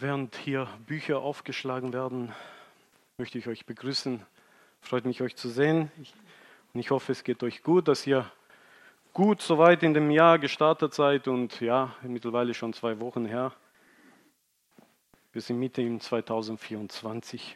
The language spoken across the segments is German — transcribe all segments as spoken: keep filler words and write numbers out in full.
Während hier Bücher aufgeschlagen werden, möchte ich euch begrüßen. Freut mich, euch zu sehen. Ich, und ich hoffe, es geht euch gut, dass ihr gut soweit in dem Jahr gestartet seid. Und ja, mittlerweile schon zwei Wochen her. Wir sind Mitte im zweitausendvierundzwanzig.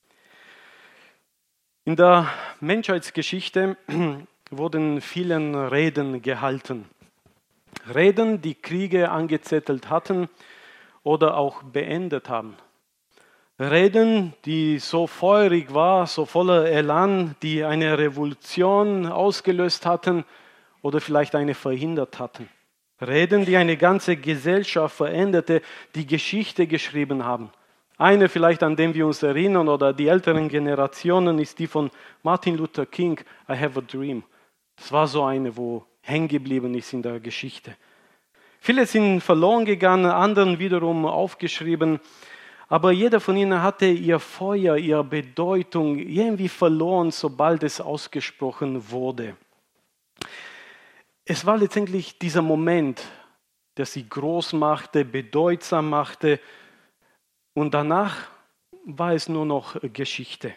In der Menschheitsgeschichte wurden vielen Reden gehalten. Reden, die Kriege angezettelt hatten oder auch beendet haben. Reden, die so feurig war, so voller Elan, die eine Revolution ausgelöst hatten oder vielleicht eine verhindert hatten. Reden, die eine ganze Gesellschaft veränderte, die Geschichte geschrieben haben. Eine vielleicht, an den wir uns erinnern, oder die älteren Generationen, ist die von Martin Luther King, I Have a Dream. Das war so eine, wo hängen geblieben ist in der Geschichte. Viele sind verloren gegangen, anderen wiederum aufgeschrieben. Aber jeder von ihnen hatte ihr Feuer, ihre Bedeutung irgendwie verloren, sobald es ausgesprochen wurde. Es war letztendlich dieser Moment, der sie groß machte, bedeutsam machte. Und danach war es nur noch Geschichte.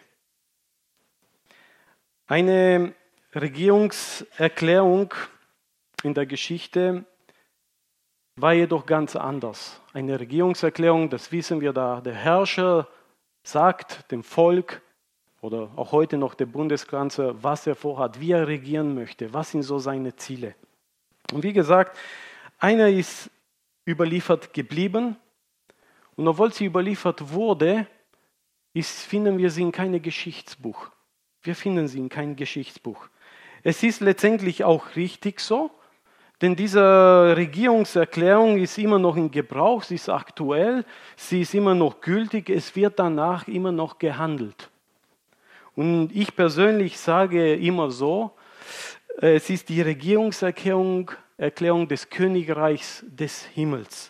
Eine Regierungserklärung in der Geschichte war jedoch ganz anders. Eine Regierungserklärung, das wissen wir da, der Herrscher sagt dem Volk oder auch heute noch der Bundeskanzler, was er vorhat, wie er regieren möchte, was sind so seine Ziele. Und wie gesagt, einer ist überliefert geblieben und obwohl sie überliefert wurde, ist, finden wir sie in keinem Geschichtsbuch. Wir finden sie in keinem Geschichtsbuch. Es ist letztendlich auch richtig so, denn diese Regierungserklärung ist immer noch in Gebrauch, sie ist aktuell, sie ist immer noch gültig, es wird danach immer noch gehandelt. Und ich persönlich sage immer so, es ist die Regierungserklärung Erklärung des Königreichs des Himmels.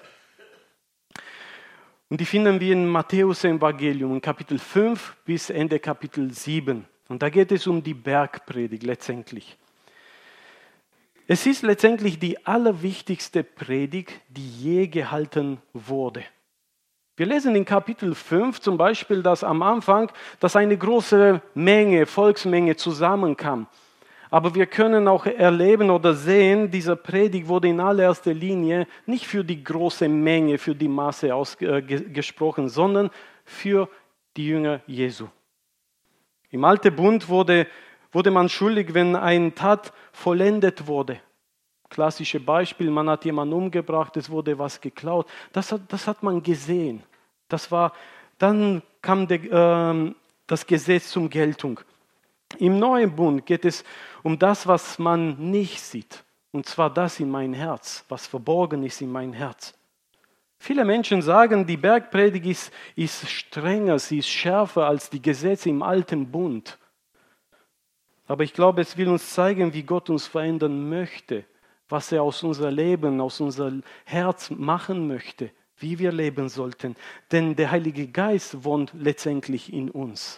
Und die finden wir in Matthäus Evangelium, in Kapitel fünf bis Ende Kapitel sieben. Und da geht es um die Bergpredigt letztendlich. Es ist letztendlich die allerwichtigste Predigt, die je gehalten wurde. Wir lesen in Kapitel fünf zum Beispiel, dass am Anfang, dass eine große Menge, Volksmenge zusammenkam. Aber wir können auch erleben oder sehen, diese Predigt wurde in allererster Linie nicht für die große Menge, für die Masse ausgesprochen, sondern für die Jünger Jesu. Im Alten Bund wurde wurde man schuldig, wenn eine Tat vollendet wurde. Klassisches Beispiel, man hat jemanden umgebracht, es wurde was geklaut. Das hat, das hat man gesehen. Das war, dann kam der, äh, das Gesetz zum Geltung. Im Neuen Bund geht es um das, was man nicht sieht. Und zwar das in mein Herz, was verborgen ist in mein Herz. Viele Menschen sagen, die Bergpredigt ist, ist strenger, sie ist schärfer als die Gesetze im Alten Bund. Aber ich glaube, es will uns zeigen, wie Gott uns verändern möchte, was er aus unserem Leben, aus unserem Herz machen möchte, wie wir leben sollten. Denn der Heilige Geist wohnt letztendlich in uns.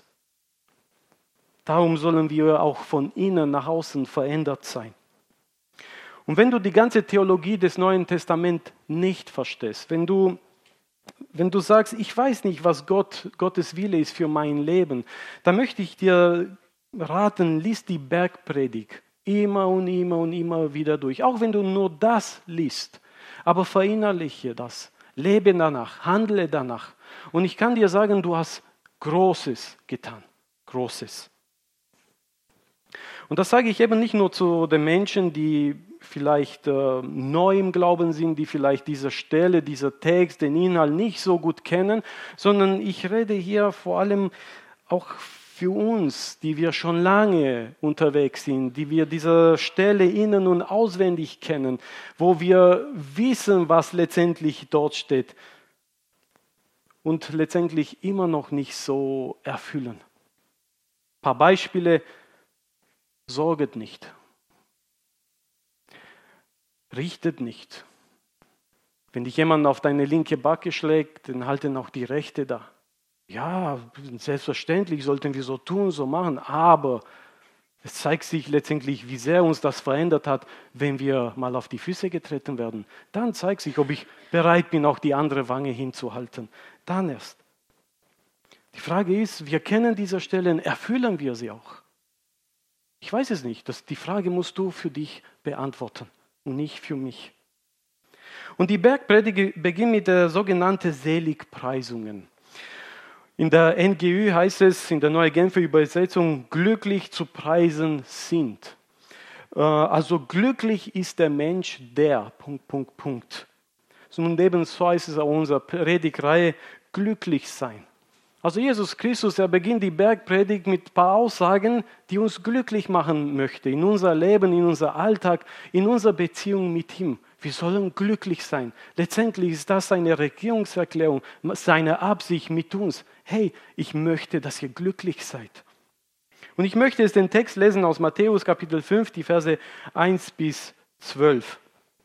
Darum sollen wir auch von innen nach außen verändert sein. Und wenn du die ganze Theologie des Neuen Testaments nicht verstehst, wenn du, wenn du sagst, ich weiß nicht, was Gott, Gottes Wille ist für mein Leben, dann möchte ich dir raten, lies die Bergpredigt immer und immer und immer wieder durch. Auch wenn du nur das liest. Aber verinnerliche das. Lebe danach. Handle danach. Und ich kann dir sagen, du hast Großes getan. Großes. Und das sage ich eben nicht nur zu den Menschen, die vielleicht äh, neu im Glauben sind, die vielleicht diese Stelle, dieser Text, den Inhalt nicht so gut kennen, sondern ich rede hier vor allem auch für uns, die wir schon lange unterwegs sind, die wir diese Stelle innen und auswendig kennen, wo wir wissen, was letztendlich dort steht und letztendlich immer noch nicht so erfüllen. Ein paar Beispiele: Sorget nicht, richtet nicht. Wenn dich jemand auf deine linke Backe schlägt, dann halte auch die rechte da. Ja, selbstverständlich sollten wir so tun, so machen, aber Es zeigt sich letztendlich, wie sehr uns das verändert hat, wenn wir mal auf die Füße getreten werden. Dann zeigt sich, ob ich bereit bin, auch die andere Wange hinzuhalten. Dann erst. Die Frage ist, wir kennen diese Stellen, erfüllen wir sie auch? Ich weiß es nicht. Das, die Frage musst du für dich beantworten und nicht für mich. Und die Bergpredigt beginnt mit der sogenannten Seligpreisungen. In der N G Ü heißt es, in der Neue Genfer Übersetzung, glücklich zu preisen sind. Also glücklich ist der Mensch, der, Punkt, Punkt, Punkt. Und ebenso heißt es auch in unserer Predigtreihe, glücklich sein. Also Jesus Christus, er beginnt die Bergpredigt mit ein paar Aussagen, die uns glücklich machen möchte, in unser Leben, in unser Alltag, in unserer Beziehung mit ihm. Wir sollen glücklich sein. Letztendlich ist das eine Regierungserklärung, seine Absicht mit uns. Hey, ich möchte, dass ihr glücklich seid. Und ich möchte jetzt den Text lesen aus Matthäus Kapitel fünf, die Verse eins bis zwölf.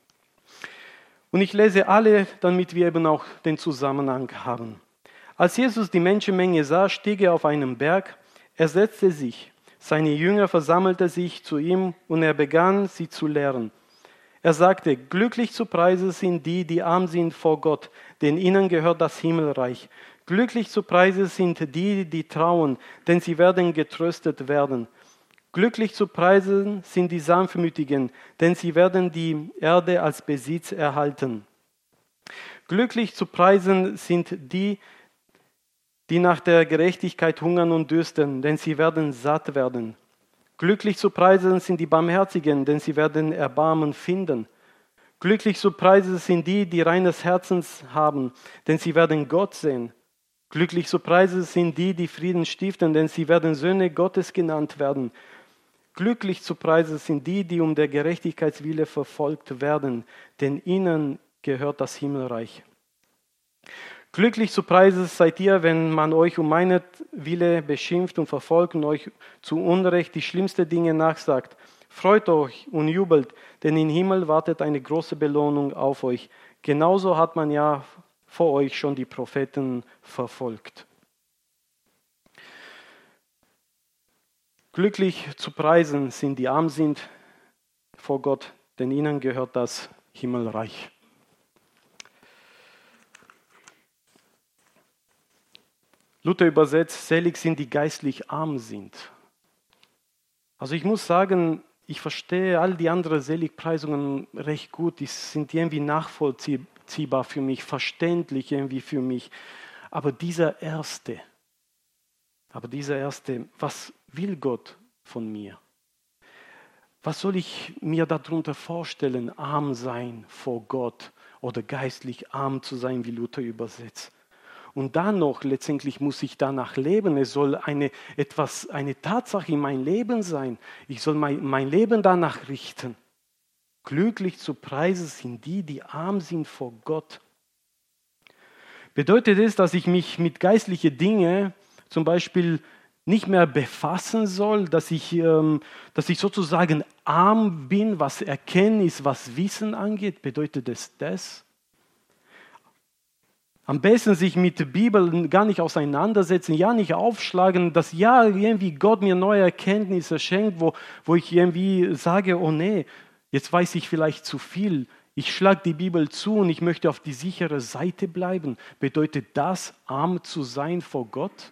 Und ich lese alle, damit wir eben auch den Zusammenhang haben. Als Jesus die Menschenmenge sah, stieg er auf einen Berg, er setzte sich. Seine Jünger versammelten sich zu ihm und er begann, sie zu lehren. Er sagte, glücklich zu preisen sind die, die arm sind vor Gott, denn ihnen gehört das Himmelreich. Glücklich zu preisen sind die, die trauen, denn sie werden getröstet werden. Glücklich zu preisen sind die Sanftmütigen, denn sie werden die Erde als Besitz erhalten. Glücklich zu preisen sind die, die nach der Gerechtigkeit hungern und dürsten, denn sie werden satt werden. Glücklich zu preisen sind die Barmherzigen, denn sie werden Erbarmen finden. Glücklich zu preisen sind die, die reines Herzens haben, denn sie werden Gott sehen. Glücklich zu preisen sind die, die Frieden stiften, denn sie werden Söhne Gottes genannt werden. Glücklich zu preisen sind die, die um der Gerechtigkeitswille verfolgt werden, denn ihnen gehört das Himmelreich. Glücklich zu preisen seid ihr, wenn man euch um meinetwille beschimpft und verfolgt und euch zu Unrecht die schlimmsten Dinge nachsagt. Freut euch und jubelt, denn im Himmel wartet eine große Belohnung auf euch. Genauso hat man ja vor euch schon die Propheten verfolgt. Glücklich zu preisen sind die arm sind vor Gott, denn ihnen gehört das Himmelreich. Luther übersetzt, selig sind die geistlich arm sind. Also ich muss sagen, ich verstehe all die anderen Seligpreisungen recht gut. Die sind irgendwie nachvollziehbar für mich, verständlich irgendwie für mich. Aber dieser erste, aber dieser erste, was will Gott von mir? Was soll ich mir darunter vorstellen, arm sein vor Gott oder geistlich arm zu sein, wie Luther übersetzt? Und dann noch, letztendlich muss ich danach leben. Es soll eine, etwas, eine Tatsache in mein Leben sein. Ich soll mein, mein Leben danach richten. Glücklich zu preisen sind die, die arm sind vor Gott. Bedeutet es, dass ich mich mit geistlichen Dingen zum Beispiel nicht mehr befassen soll, dass ich, ähm, dass ich sozusagen arm bin, was Erkenntnis, was Wissen angeht? Bedeutet es das? Am besten sich mit der Bibel gar nicht auseinandersetzen, ja nicht aufschlagen, dass ja irgendwie Gott mir neue Erkenntnisse schenkt, wo, wo ich irgendwie sage, oh nee, jetzt weiß ich vielleicht zu viel. Ich schlage die Bibel zu und ich möchte auf die sichere Seite bleiben. Bedeutet das, arm zu sein vor Gott?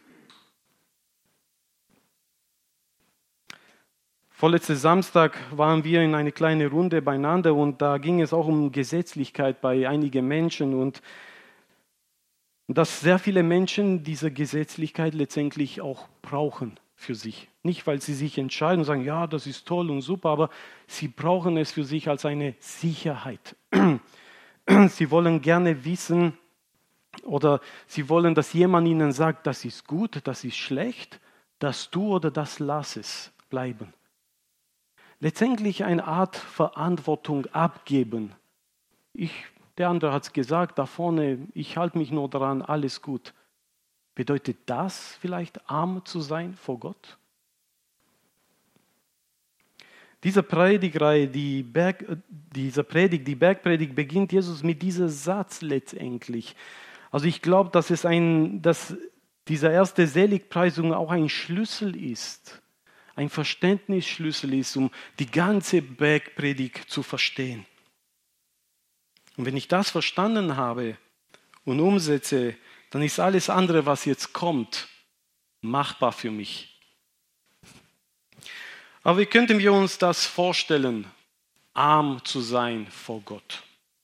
Vorletzten Samstag waren wir in eine kleine Runde beieinander und da ging es auch um Gesetzlichkeit bei einigen Menschen und dass sehr viele Menschen diese Gesetzlichkeit letztendlich auch brauchen für sich. Nicht, weil sie sich entscheiden und sagen, ja, das ist toll und super, aber sie brauchen es für sich als eine Sicherheit. Sie wollen gerne wissen oder sie wollen, dass jemand ihnen sagt, das ist gut, das ist schlecht, das tu oder das lass es bleiben. Letztendlich eine Art Verantwortung abgeben. Ich Der andere hat es gesagt, da vorne, ich halte mich nur daran, alles gut. Bedeutet das vielleicht, arm zu sein vor Gott? Diese Predigtreihe, die Berg, diese Predigt, die Bergpredigt beginnt Jesus mit diesem Satz letztendlich. Also ich glaube, dass es ein, dass diese erste Seligpreisung auch ein Schlüssel ist. ein Verständnisschlüssel ist, um die ganze Bergpredigt zu verstehen. Und wenn ich das verstanden habe und umsetze, dann ist alles andere, was jetzt kommt, machbar für mich. Aber wie könnten wir uns das vorstellen, arm zu sein vor Gott?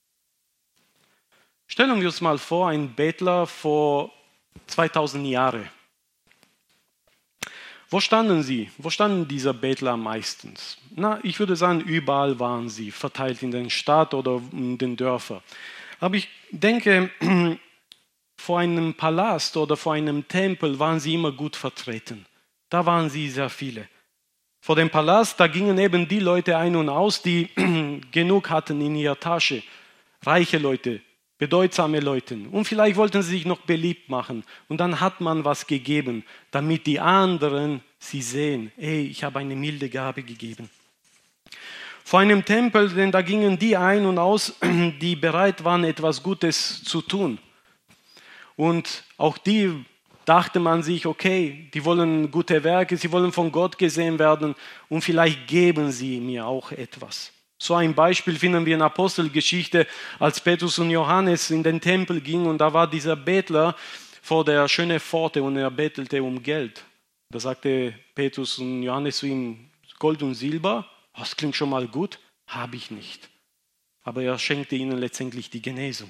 Stellen wir uns mal vor, ein Bettler vor zweitausend Jahren. Wo standen sie? Wo standen diese Bettler meistens? Na, ich würde sagen, überall waren sie, verteilt in den Stadt oder in den Dörfern. Aber ich denke, vor einem Palast oder vor einem Tempel waren sie immer gut vertreten. Da waren sie sehr viele. Vor dem Palast, da gingen eben die Leute ein und aus, die genug hatten in ihrer Tasche. Reiche Leute, bedeutsame Leute. Und vielleicht wollten sie sich noch beliebt machen. Und dann hat man was gegeben, damit die anderen sie sehen. Ey, ich habe eine milde Gabe gegeben. Vor einem Tempel, denn da gingen die ein und aus, die bereit waren, etwas Gutes zu tun. Und auch die dachte man sich, okay, die wollen gute Werke, sie wollen von Gott gesehen werden und vielleicht geben sie mir auch etwas. So ein Beispiel finden wir in Apostelgeschichte, als Petrus und Johannes in den Tempel gingen und da war dieser Bettler vor der schönen Pforte und er bettelte um Geld. Da sagte Petrus und Johannes zu ihm, Gold und Silber, das klingt schon mal gut, habe ich nicht. Aber er schenkte ihnen letztendlich die Genesung.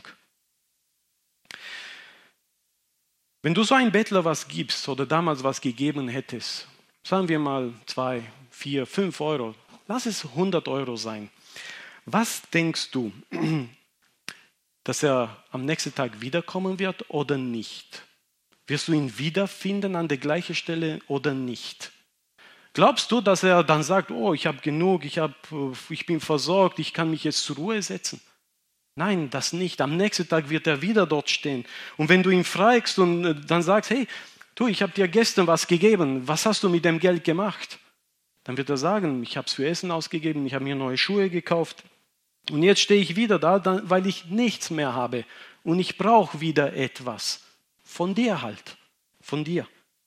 Wenn du so einem Bettler was gibst oder damals was gegeben hättest, sagen wir mal zwei, vier, fünf Euro, lass es hundert Euro sein. Was denkst du, dass er am nächsten Tag wiederkommen wird oder nicht? Wirst du ihn wiederfinden an der gleichen Stelle oder nicht? Glaubst du, dass er dann sagt, oh, ich habe genug, ich, hab, ich bin versorgt, ich kann mich jetzt zur Ruhe setzen? Nein, das nicht. Am nächsten Tag wird er wieder dort stehen. Und wenn du ihn fragst und dann sagst, hey, du, ich habe dir gestern was gegeben, was hast du mit dem Geld gemacht? Dann wird er sagen, ich habe es für Essen ausgegeben, ich habe mir neue Schuhe gekauft. Und jetzt stehe ich wieder da, weil ich nichts mehr habe. Und ich brauche wieder etwas. Von dir halt. Von dir.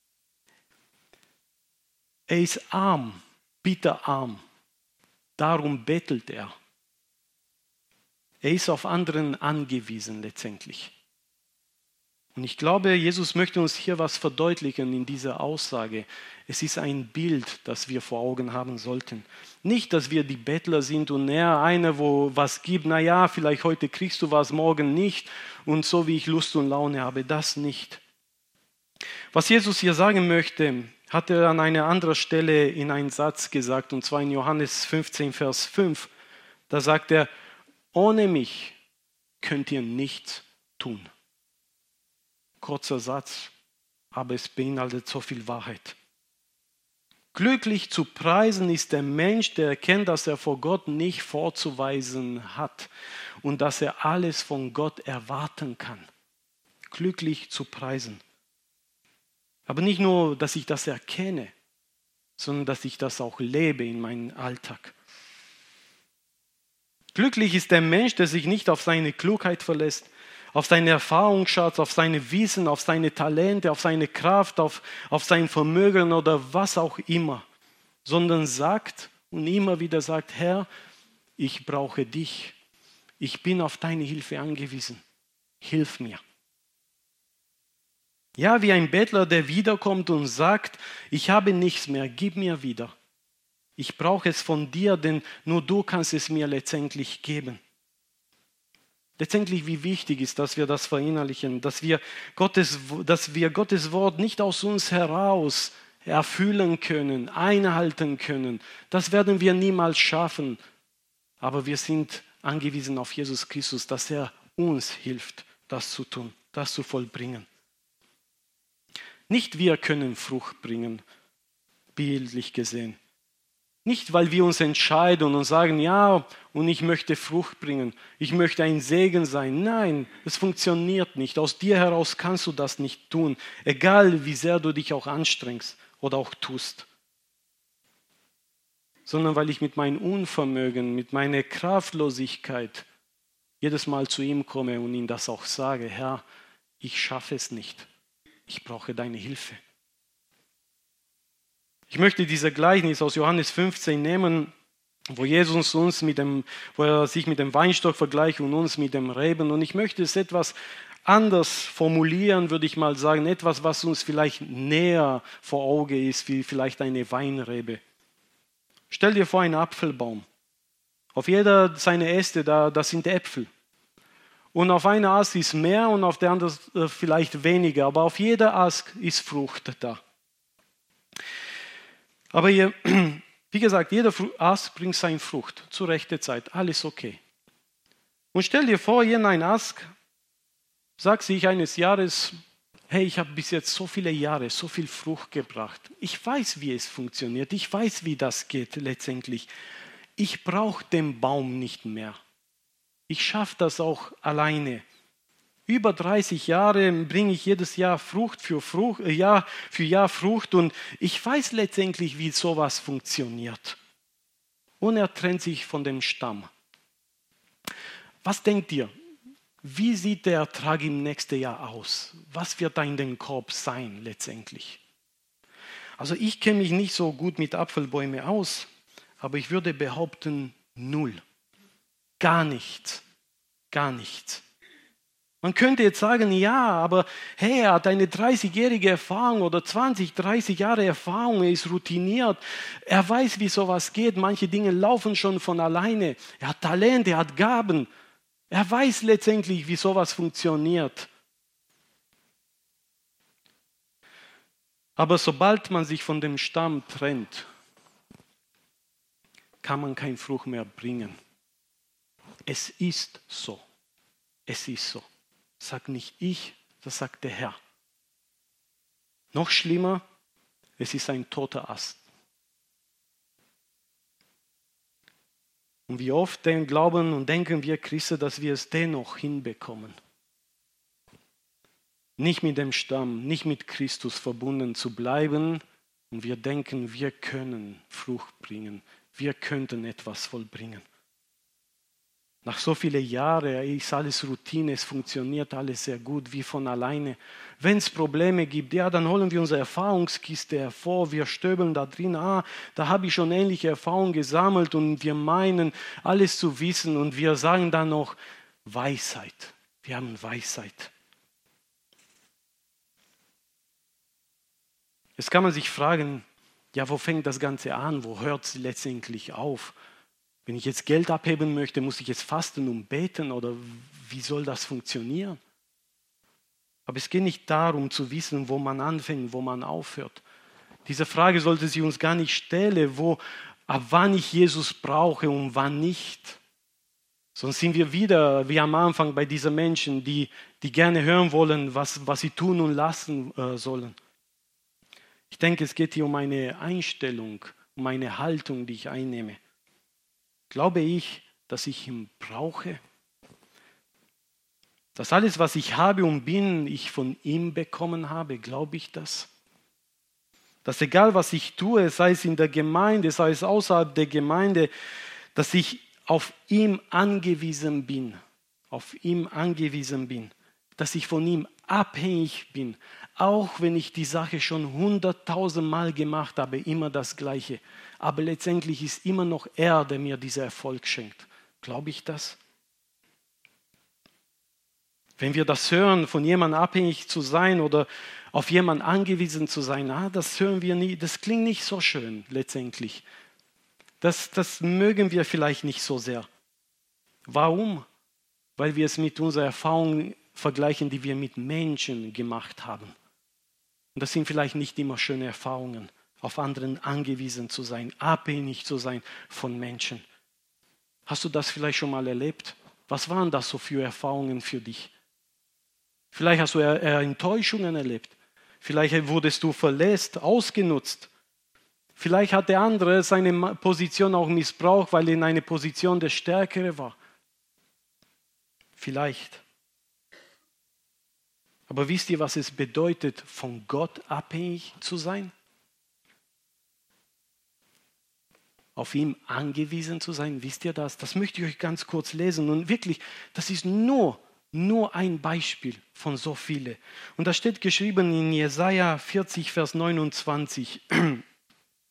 Er ist arm, bitterarm. Darum bettelt er. Er ist auf anderen angewiesen letztendlich. Und ich glaube, Jesus möchte uns hier was verdeutlichen in dieser Aussage. Es ist ein Bild, das wir vor Augen haben sollten. Nicht, dass wir die Bettler sind und er einer, wo was gibt, naja, vielleicht heute kriegst du was, morgen nicht. Und so wie ich Lust und Laune habe, das nicht. Was Jesus hier sagen möchte, hat er an einer anderen Stelle in einem Satz gesagt, und zwar in Johannes fünfzehn, Vers fünf. Da sagt er, ohne mich könnt ihr nichts tun. Kurzer Satz, aber es beinhaltet so viel Wahrheit. Glücklich zu preisen ist der Mensch, der erkennt, dass er vor Gott nicht vorzuweisen hat und dass er alles von Gott erwarten kann. Glücklich zu preisen. Aber nicht nur, dass ich das erkenne, sondern dass ich das auch lebe in meinem Alltag. Glücklich ist der Mensch, der sich nicht auf seine Klugheit verlässt, auf seinen Erfahrungsschatz, auf seine Wissen, auf seine Talente, auf seine Kraft, auf, auf sein Vermögen oder was auch immer, sondern sagt und immer wieder sagt, Herr, ich brauche dich. Ich bin auf deine Hilfe angewiesen. Hilf mir. Ja, wie ein Bettler, der wiederkommt und sagt, ich habe nichts mehr, gib mir wieder. Ich brauche es von dir, denn nur du kannst es mir letztendlich geben. Letztendlich, wie wichtig ist, dass wir das verinnerlichen, dass wir Gottes, dass wir Gottes Wort nicht aus uns heraus erfüllen können, einhalten können. Das werden wir niemals schaffen. Aber wir sind angewiesen auf Jesus Christus, dass er uns hilft, das zu tun, das zu vollbringen. Nicht wir können Frucht bringen, bildlich gesehen. Nicht, weil wir uns entscheiden und sagen, ja, und ich möchte Frucht bringen, ich möchte ein Segen sein. Nein, es funktioniert nicht. Aus dir heraus kannst du das nicht tun, egal wie sehr du dich auch anstrengst oder auch tust. Sondern weil ich mit meinem Unvermögen, mit meiner Kraftlosigkeit jedes Mal zu ihm komme und ihm das auch sage, Herr, ich schaffe es nicht. Ich brauche deine Hilfe. Ich möchte diese Gleichnis aus Johannes fünfzehn nehmen, wo Jesus uns mit dem, wo er sich mit dem Weinstock vergleicht und uns mit dem Reben. Und ich möchte es etwas anders formulieren, würde ich mal sagen, etwas, was uns vielleicht näher vor Auge ist, wie vielleicht eine Weinrebe. Stell dir vor, einen Apfelbaum. Auf jeder seiner Äste, da, das sind Äpfel. Und auf einer Ast ist mehr und auf der anderen vielleicht weniger, aber auf jeder Ast ist Frucht da. Aber hier, wie gesagt, jeder Ast bringt seine Frucht zur rechten Zeit, alles okay. Und stell dir vor, hier in ein Ast sagt sich eines Jahres, hey, ich habe bis jetzt so viele Jahre so viel Frucht gebracht. Ich weiß, wie es funktioniert, ich weiß, wie das geht letztendlich. Ich brauche den Baum nicht mehr. Ich schaffe das auch alleine. Über dreißig Jahre bringe ich jedes Jahr Frucht für Frucht, äh, Jahr für Jahr Frucht und ich weiß letztendlich, wie sowas funktioniert. Und er trennt sich von dem Stamm. Was denkt ihr? Wie sieht der Ertrag im nächsten Jahr aus? Was wird da in dem Korb sein letztendlich? Also ich kenne mich nicht so gut mit Apfelbäumen aus, aber ich würde behaupten, null. Gar nichts. Gar nichts. Man könnte jetzt sagen, ja, aber hey, er hat eine dreißigjährige Erfahrung oder zwanzig, dreißig Jahre Erfahrung, er ist routiniert, er weiß, wie sowas geht, manche Dinge laufen schon von alleine, er hat Talent, er hat Gaben, er weiß letztendlich, wie sowas funktioniert. Aber sobald man sich von dem Stamm trennt, kann man keinen Frucht mehr bringen. Es ist so. Es ist so. Sagt nicht ich, das sagt der Herr. Noch schlimmer, es ist ein toter Ast. Und wie oft denn glauben und denken wir Christen, dass wir es dennoch hinbekommen. Nicht mit dem Stamm, nicht mit Christus verbunden zu bleiben. Und wir denken, wir können Frucht bringen. Wir könnten etwas vollbringen. Nach so vielen Jahren ist alles Routine, es funktioniert alles sehr gut, wie von alleine. Wenn es Probleme gibt, ja, dann holen wir unsere Erfahrungskiste hervor, wir stöbeln da drin, ah, da habe ich schon ähnliche Erfahrungen gesammelt und wir meinen, alles zu wissen und wir sagen dann noch Weisheit. Wir haben Weisheit. Jetzt kann man sich fragen, ja, wo fängt das Ganze an, wo hört es letztendlich auf? Wenn ich jetzt Geld abheben möchte, muss ich jetzt fasten und beten oder wie soll das funktionieren? Aber es geht nicht darum zu wissen, wo man anfängt, wo man aufhört. Diese Frage sollte sie uns gar nicht stellen, wo, ab wann ich Jesus brauche und wann nicht. Sonst sind wir wieder wie am Anfang bei diesen Menschen, die, die gerne hören wollen, was, was sie tun und lassen äh, sollen. Ich denke, es geht hier um eine Einstellung, um eine Haltung, die ich einnehme. Glaube ich, dass ich ihn brauche? Dass alles, was ich habe und bin, ich von ihm bekommen habe? Glaube ich das? Dass egal, was ich tue, sei es in der Gemeinde, sei es außerhalb der Gemeinde, dass ich auf ihn angewiesen bin. Auf ihn angewiesen bin. Dass ich von ihm abhängig bin. Auch wenn ich die Sache schon hunderttausend Mal gemacht habe, immer das Gleiche. Aber letztendlich ist immer noch er, der mir diesen Erfolg schenkt. Glaube ich das? Wenn wir das hören, von jemandem abhängig zu sein oder auf jemanden angewiesen zu sein, ah, das hören wir nie, das klingt nicht so schön letztendlich. Das, das mögen wir vielleicht nicht so sehr. Warum? Weil wir es mit unserer Erfahrung vergleichen, die wir mit Menschen gemacht haben. Und das sind vielleicht nicht immer schöne Erfahrungen, auf anderen angewiesen zu sein, abhängig zu sein von Menschen. Hast du das vielleicht schon mal erlebt? Was waren das so für Erfahrungen für dich? Vielleicht hast du Enttäuschungen erlebt. Vielleicht wurdest du verletzt, ausgenutzt. Vielleicht hat der andere seine Position auch missbraucht, weil er in einer Position der Stärkere war. Vielleicht. Aber wisst ihr, was es bedeutet, von Gott abhängig zu sein? Auf ihn angewiesen zu sein, wisst ihr das? Das möchte ich euch ganz kurz lesen. Und wirklich, das ist nur, nur ein Beispiel von so vielen. Und da steht geschrieben in Jesaja vierzig, Vers neunundzwanzig.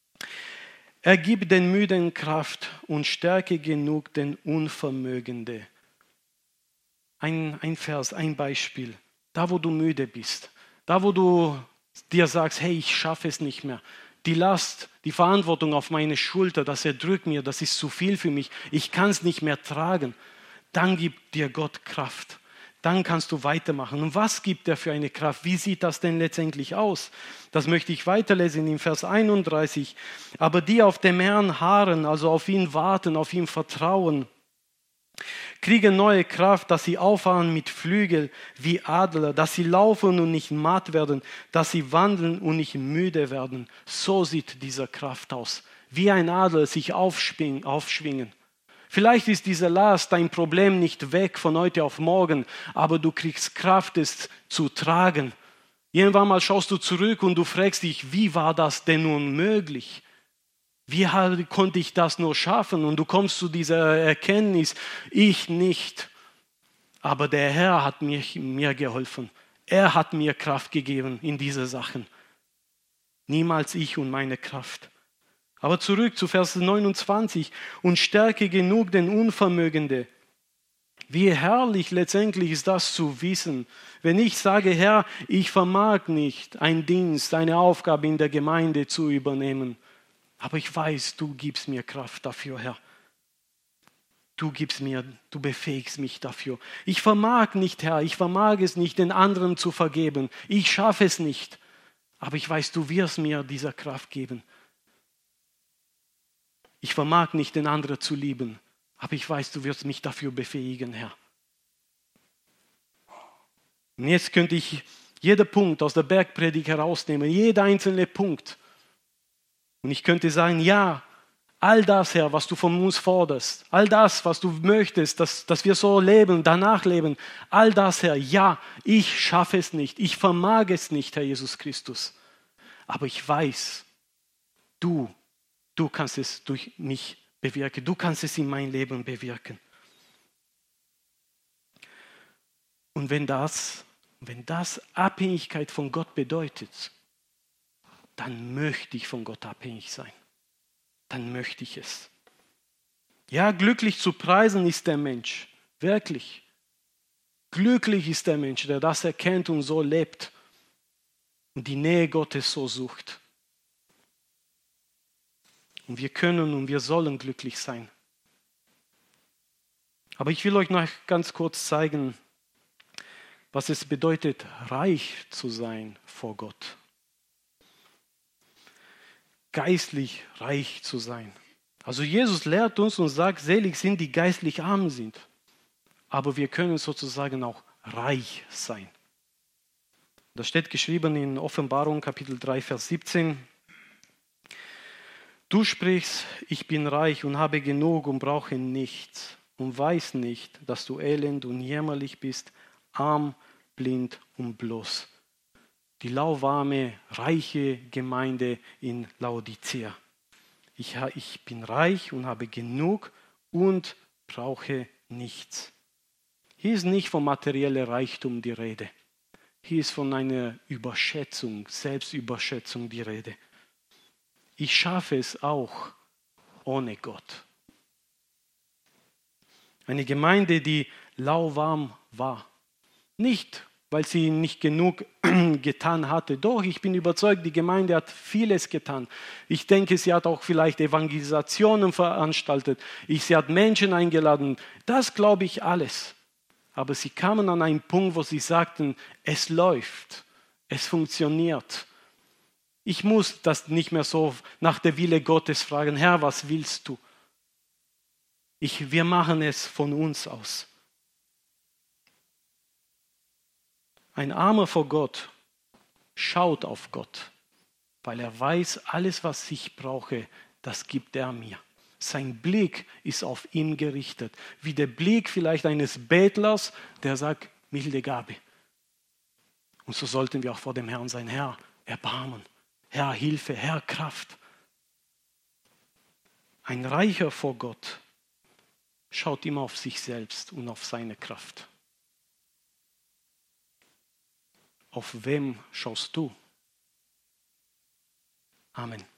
Er gibt den Müden Kraft und Stärke genug den Unvermögenden. Ein, ein Vers, ein Beispiel. Da, wo du müde bist, da, wo du dir sagst, hey, ich schaffe es nicht mehr. Die Last, die Verantwortung auf meine Schulter, das erdrückt mir, das ist zu viel für mich. Ich kann es nicht mehr tragen. Dann gibt dir Gott Kraft. Dann kannst du weitermachen. Und was gibt er für eine Kraft? Wie sieht das denn letztendlich aus? Das möchte ich weiterlesen in Vers einunddreißig. Aber die auf dem Herrn harren, also auf ihn warten, auf ihn vertrauen, kriegen neue Kraft, dass sie auffahren mit Flügel wie Adler, dass sie laufen und nicht matt werden, dass sie wandeln und nicht müde werden. So sieht diese Kraft aus. Wie ein Adler sich aufschwingen. aufschwingen. Vielleicht ist diese Last, dein Problem nicht weg von heute auf morgen, aber du kriegst Kraft, es zu tragen. Irgendwann mal schaust du zurück und du fragst dich, wie war das denn nun möglich? Wie konnte ich das nur schaffen? Und du kommst zu dieser Erkenntnis, ich nicht. Aber der Herr hat mir, mir geholfen. Er hat mir Kraft gegeben in diese Sachen. Niemals ich und meine Kraft. Aber zurück zu Vers neunundzwanzig. Und Stärke genug den Unvermögenden. Wie herrlich letztendlich ist das zu wissen. Wenn ich sage, Herr, ich vermag nicht, einen Dienst, eine Aufgabe in der Gemeinde zu übernehmen. Aber ich weiß, du gibst mir Kraft dafür, Herr. Du gibst mir, du befähigst mich dafür. Ich vermag nicht, Herr, ich vermag es nicht, den anderen zu vergeben. Ich schaffe es nicht. Aber ich weiß, du wirst mir diese Kraft geben. Ich vermag nicht, den anderen zu lieben. Aber ich weiß, du wirst mich dafür befähigen, Herr. Und jetzt könnte ich jeden Punkt aus der Bergpredigt herausnehmen, jeder einzelne Punkt. Und ich könnte sagen, ja, all das, Herr, was du von uns forderst, all das, was du möchtest, dass, dass wir so leben, danach leben, all das, Herr, ja, ich schaffe es nicht, ich vermag es nicht, Herr Jesus Christus. Aber ich weiß, du, du kannst es durch mich bewirken, du kannst es in mein Leben bewirken. Und wenn das, wenn das Abhängigkeit von Gott bedeutet, dann möchte ich von Gott abhängig sein. Dann möchte ich es. Ja, glücklich zu preisen ist der Mensch. Wirklich. Glücklich ist der Mensch, der das erkennt und so lebt und die Nähe Gottes so sucht. Und wir können und wir sollen glücklich sein. Aber ich will euch noch ganz kurz zeigen, was es bedeutet, reich zu sein vor Gott. Geistlich reich zu sein. Also Jesus lehrt uns und sagt, selig sind die geistlich arm sind. Aber wir können sozusagen auch reich sein. Das steht geschrieben in Offenbarung Kapitel drei, Vers siebzehn. Du sprichst, ich bin reich und habe genug und brauche nichts und weiß nicht, dass du elend und jämmerlich bist, arm, blind und bloß. Die lauwarme, reiche Gemeinde in Laodicea. Ich, ich bin reich und habe genug und brauche nichts. Hier ist nicht von materiellem Reichtum die Rede. Hier ist von einer Überschätzung, Selbstüberschätzung die Rede. Ich schaffe es auch ohne Gott. Eine Gemeinde, die lauwarm war. Nicht, weil sie nicht genug getan hatte. Doch, ich bin überzeugt, die Gemeinde hat vieles getan. Ich denke, sie hat auch vielleicht Evangelisationen veranstaltet. Ich, sie hat Menschen eingeladen. Das glaube ich alles. Aber sie kamen an einen Punkt, wo sie sagten, es läuft, es funktioniert. Ich muss das nicht mehr so nach der Wille Gottes fragen, Herr, was willst du? Ich, wir machen es von uns aus. Ein Armer vor Gott schaut auf Gott, weil er weiß, alles, was ich brauche, das gibt er mir. Sein Blick ist auf ihn gerichtet, wie der Blick vielleicht eines Bettlers, der sagt, milde Gabe. Und so sollten wir auch vor dem Herrn sein, Herr, Erbarmen, Herr, Hilfe, Herr, Kraft. Ein Reicher vor Gott schaut immer auf sich selbst und auf seine Kraft. Auf wem schaust du? Amen.